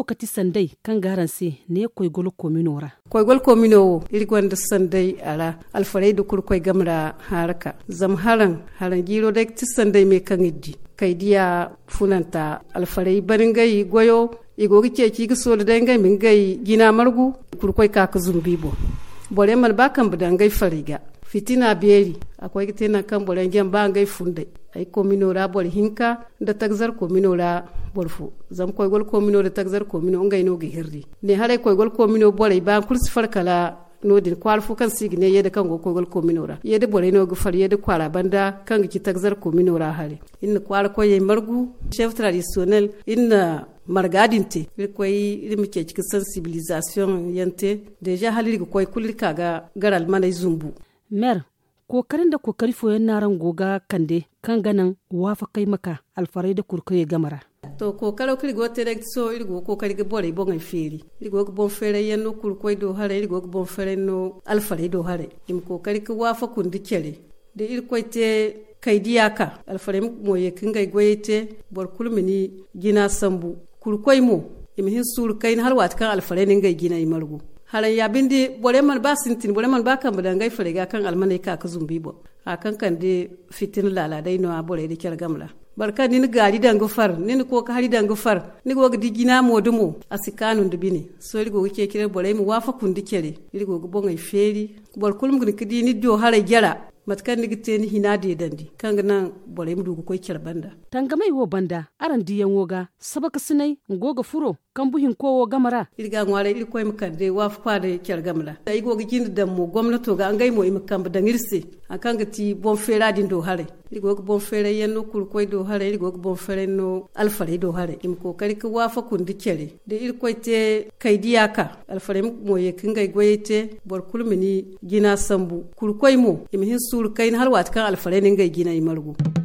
kati sandai kan garanse ne koygol kominora koygol komino irgonda sandai ala alfarai da kurkoy gamra haraka zam haran giro da ti sandai me kan iddi kaidiya funanta alfarai baringai goyo igogi ceci ga so da dangai min gai gina margu kurkoy ka zumbibo bore man bakan budangai fariga fitina beri akwai tena kan bore ngem ba ngai funde ay kominora bor hinka da tagzar kominora borfu zam koygol komino da tagzar komino ngai no gi hirri ne hare koygol komino bore ba kursi farkala nodin kwalfu kan signe yede kan go koygol kominora yede bore no gu far yede kwara banda kan gi tagzar kominora hare in kwara koye margu chef traditionnel in margadinte koy limike cikin sensibilisation yante deja haliri koy kulika ga garal manai zumbu mer kokarin da kokari foyen naran goga kande kan ganan wafa kai maka alfarai da kurkuye gamara to kokaro kiri go tere so irgo kokari ga bore bon feri irgo bon fere yanno kurkoy do hare irgo bon fere no alfarai do hare im kokari ka wafa kundi kere de irkoy te kaidiyaka alfarai moye kingai goyete bor kulmini gina sambu kurkoy mo im hin sur kain har wat kan alfarai ningai gina imargo haran ya bindi bore man ba sintin bore man ba kan budangai farega kan almanai ka zumbi bo akan kan de fitin lala dai no abore de kyar gamla barka ni gari dangu far ni ko ka hari dangu far ni go gidi gina modumo asikanu ndubini so ri go ke kire bore mu wafa kundi kere ri go bo ngai feri bor kulum gni kidi ni do hare gyara matkan ni gite ni hinade dandi kanga nan bore mu dugu koy kyar banda tangamai wo banda aran diyan woga sabaka sinai ngoga furo kan buhin kowo gamara irga ngware ir koy mukande wafa kwade kyar gamla dai go gidi dan mu gwamnato ga ngai mo imkan badangirse akan gati bon fera din do hare irgo bon fere yanno kurkoy do hare irgo bon fere no alfare do hare im kokari ka wafa kundi kere de irkoy te kaidiyaka alfare mo ye kingai goyete bor kulmini gina sambu kurkoy mo im hin sur kain har wat kan alfare ne ngai gina imargu